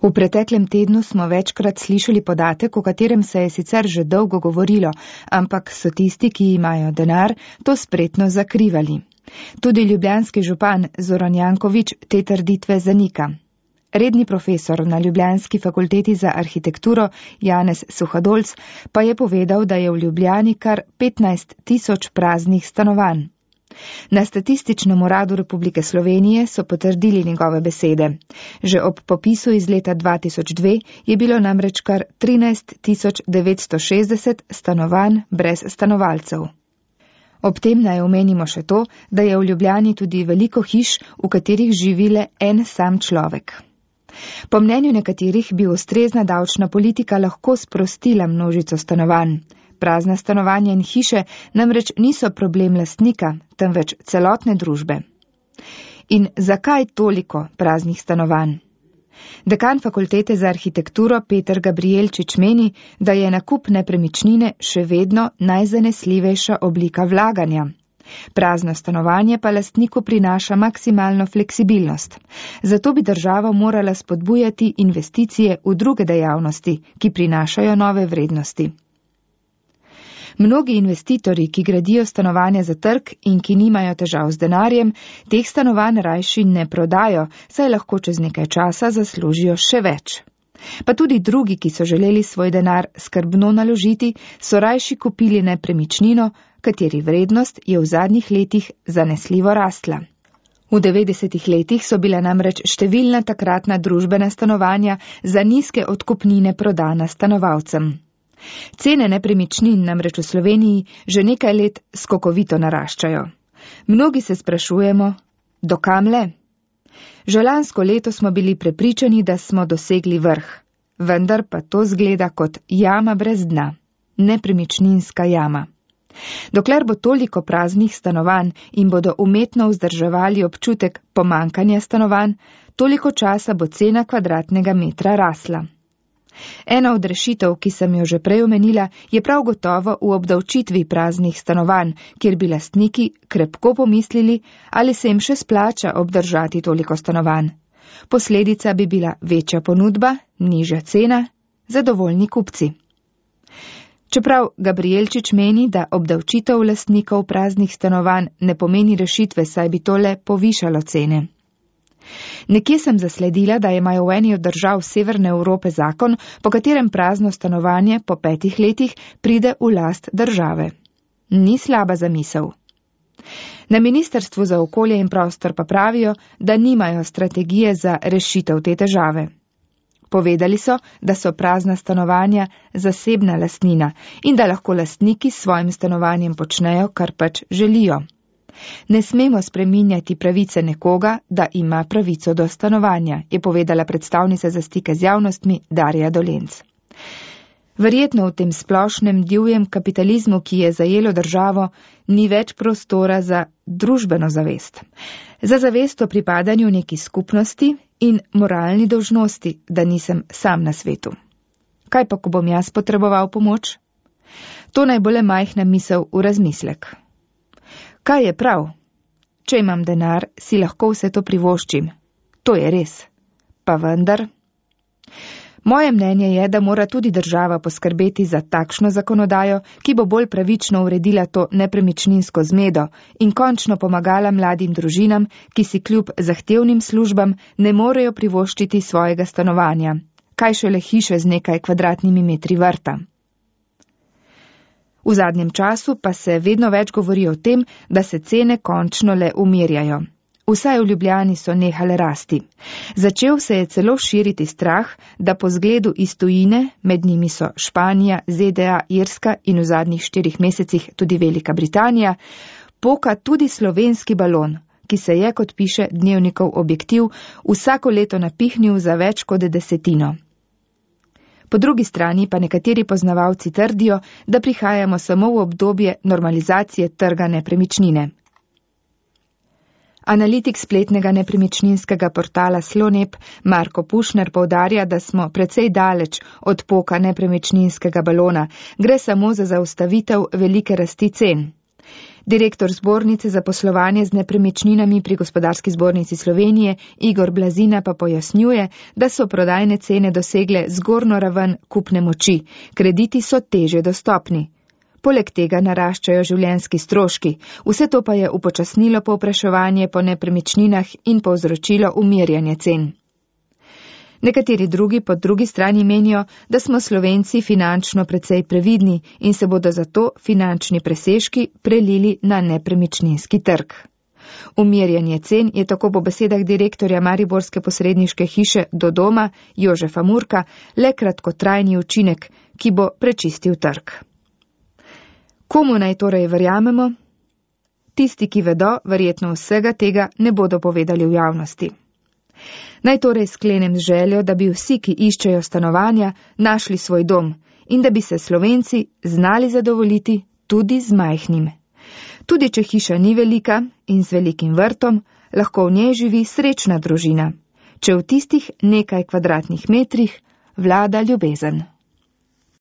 V preteklem tednu smo večkrat slišali podatek, o katerem se je sicer že dolgo govorilo, ampak so tisti, ki imajo denar, to spretno zakrivali. Tudi ljubljanski župan Zoran Janković te trditve zanika. Redni profesor na Ljubljanski fakulteti za arhitekturo Janez Suhadolc pa je povedal, da je v Ljubljani kar 15.000 praznih stanovanj. Na Statističnem uradu Republike Slovenije so potrdili njegove besede. Že ob popisu iz leta 2002 je bilo namreč kar 13.960 stanovanj brez stanovalcev. Ob tem naj omenimo še to, da je v Ljubljani tudi veliko hiš, v katerih živi le en sam človek. Po mnenju nekaterih bi ustrezna davčna politika lahko sprostila množico stanovanj. Prazna stanovanja in hiše namreč niso problem lastnika, temveč celotne družbe. In zakaj toliko praznih stanovanj? Dekan fakultete za arhitekturo Peter Gabrielčič meni, da je nakup nepremičnine še vedno najzanesljivejša oblika vlaganja. Prazno stanovanje pa lastniku prinaša maksimalno fleksibilnost. Zato bi država morala spodbujati investicije v druge dejavnosti, ki prinašajo nove vrednosti. Mnogi investitorji, ki gradijo stanovanja za trg in ki nimajo težav z denarjem, teh stanovanj rajši ne prodajo, saj lahko čez nekaj časa zaslužijo še več. Pa tudi drugi, ki so želeli svoj denar skrbno naložiti, so rajši kupili nepremičnino, kateri vrednost je v zadnjih letih zanesljivo rastla. V 90. letih so bila namreč številna takratna družbena stanovanja za nizke odkupnine prodana stanovalcem. Cene nepremičnin namreč v Sloveniji že nekaj let skokovito naraščajo. Mnogi se sprašujemo, dokam le? Že lansko leto smo bili prepričani, da smo dosegli vrh, vendar pa to zgleda kot jama brez dna, nepremičninska jama. Dokler bo toliko praznih stanovanj in bodo umetno vzdrževali občutek pomanjkanja stanovanj, toliko časa bo cena kvadratnega metra rasla. Ena od rešitev, ki sem jo že prej omenila, je prav gotovo v obdavčitvi praznih stanovanj, kjer bi lastniki krepko pomislili, ali se jim še splača obdržati toliko stanovanj. Posledica bi bila večja ponudba, nižja cena, zadovoljni kupci. Čeprav Gabrielčič meni, da obdavčitev lastnikov praznih stanovanj ne pomeni rešitve, saj bi to le povišalo cene. Nekje sem zasledila, da imajo v eni od držav Severne Evrope zakon, po katerem prazno stanovanje po 5 letih pride v last države. Ni slaba zamisel. Na Ministrstvu za okolje in prostor pa pravijo, da nimajo strategije za rešitev te težave. Povedali so, da so prazna stanovanja zasebna lastnina in da lahko lastniki s svojim stanovanjem počnejo, kar pač želijo. Ne smemo spreminjati pravice nekoga, da ima pravico do stanovanja, je povedala predstavnica za stike z javnostmi Darja Dolenc. Verjetno v tem splošnem divjem kapitalizmu, ki je zajelo državo, ni več prostora za družbeno zavest. Za zavest o pripadanju neki skupnosti in moralni dolžnosti, da nisem sam na svetu. Kaj pa, ko bom jaz potreboval pomoč? To naj bo le majhna misel v razmislek. Kaj je prav? Če imam denar, si lahko vse to privoščim. To je res. Pa vendar. Moje mnenje je, da mora tudi država poskrbeti za takšno zakonodajo, ki bo bolj pravično uredila to nepremičninsko zmedo in končno pomagala mladim družinam, ki si kljub zahtevnim službam ne morejo privoščiti svojega stanovanja. Kaj šele hiše z nekaj kvadratnimi metri vrta. V zadnjem času pa se vedno več govori o tem, da se cene končno le umirjajo. Vsaj v Ljubljani so nehale rasti. Začel se je celo širiti strah, da po zgledu iz tujine, med njimi so Španija, ZDA, Irska in v zadnjih 4 mesecih tudi Velika Britanija, poka tudi slovenski balon, ki se je, kot piše Dnevnikov Objektiv, vsako leto napihnil za več kot 10. Po drugi strani pa nekateri poznavalci trdijo, da prihajamo samo v obdobje normalizacije trga nepremičnine. Analitik spletnega nepremičninskega portala Slonep Marko Pušner poudarja, da smo precej daleč od poka nepremičninskega balona, gre samo za zaustavitev velike rasti cen. Direktor zbornice za poslovanje z nepremičninami pri Gospodarski zbornici Slovenije Igor Blazina pa pojasnjuje, da so prodajne cene dosegle zgornjo raven kupne moči, krediti so teže dostopni. Poleg tega naraščajo življenjski stroški, vse to pa je upočasnilo povpraševanje po nepremičninah in povzročilo umirjanje cen. Nekateri drugi po drugi strani menijo, da smo Slovenci finančno precej previdni in se bodo zato finančni presežki prelili na nepremičninski trg. Umirjanje cen je tako po besedah direktorja mariborske posredniške hiše Do doma Jožefa Murka le kratkotrajni učinek, ki bo prečistil trg. Komu naj torej verjamemo? Tisti, ki vedo, verjetno vsega tega ne bodo povedali v javnosti. Naj torej sklenem z željo, da bi vsi, ki iščejo stanovanja, našli svoj dom in da bi se Slovenci znali zadovoljiti tudi z majhnim. Tudi če hiša ni velika in z velikim vrtom, lahko v njej živi srečna družina, če v tistih nekaj kvadratnih metrih vlada ljubezen.